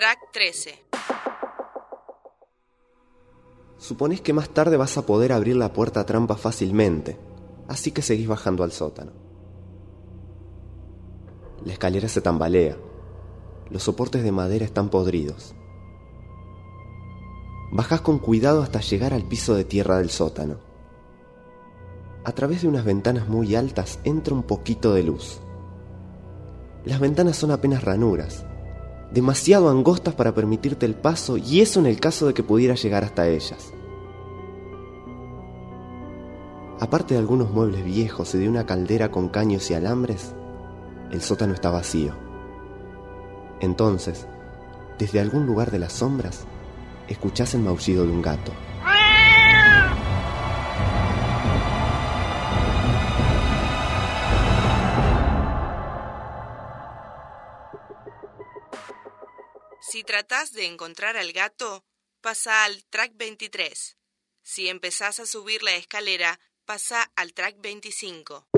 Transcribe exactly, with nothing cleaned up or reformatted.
Track trece. Suponés que más tarde vas a poder abrir la puerta trampa fácilmente, así que seguís bajando al sótano. La escalera se tambalea. Los soportes de madera están podridos. Bajás con cuidado hasta llegar al piso de tierra del sótano. A través de unas ventanas muy altas entra un poquito de luz. Las ventanas son apenas ranuras, demasiado angostas para permitirte el paso, y eso en el caso de que pudieras llegar hasta ellas. Aparte de algunos muebles viejos y de una caldera con caños y alambres, el sótano está vacío. Entonces, desde algún lugar de las sombras, escuchás el maullido de un gato. Si tratás de encontrar al gato, pasa al track veintitrés. Si empezás a subir la escalera, pasa al track veinticinco.